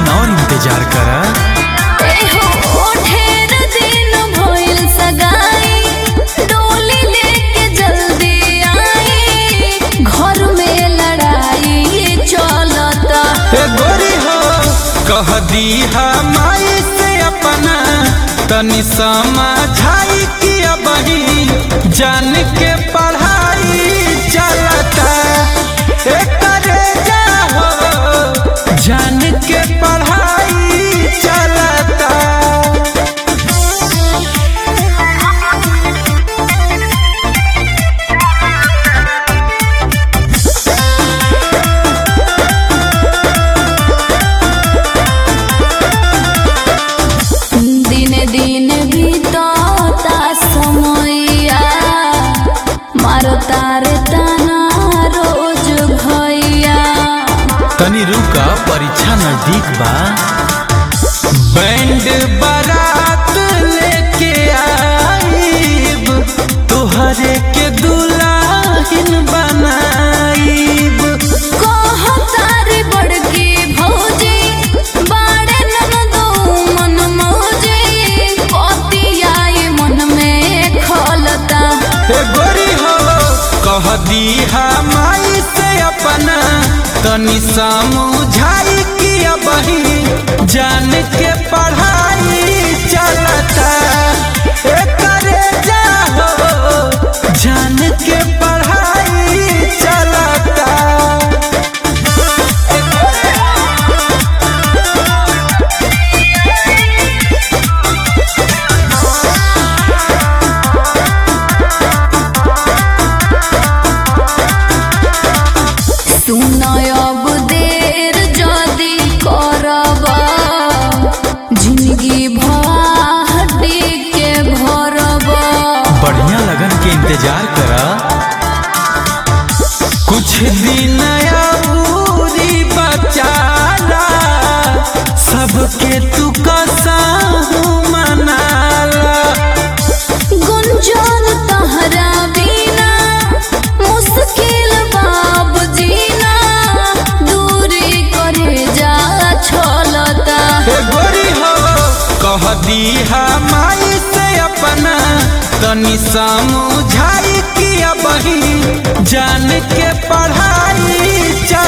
दिन और इंतजार करा। ढेर दिन भइल सगाई, डोली लेके जल्दी आई, घर में लड़ाई चलता। गोरी हो कह दी माई से अपना तनी समझाई कि अबही जान के पढ़ाई चलता। करे जाहो जान के पढ़ाई चलता। दिने दिन बीतता समैया, मारो तारे तना रोज भैया। तनी रुका परीक्षा नजदीक बा। बैंड बारात लेके आईब, तोहरे के दुल्हन बनाईब। तारी बड़की भौजी बाड़े ननदो मन मौजी, पतियाई मन में खलता। गोरी हो कह दी माई से अपना तनी समझाई कि अबही जान के पढ़ाई चलता। करे जाहो जान के पढ़ाई चलता। सुनय अब देर जदी करब, जिंदगी भाटी के भरब। बढ़िया लगन के इंतजार करा। कुछ दिन अबूरी बचाला, सबके तू कसहू मनाला। गुंजन तहरा बिना मुश्किल बाब जीना, दूरी करे जा छलता। गोरी हो कह दी माई से अपना तनी समझाई कि अबही जान के पढ़ाई चल।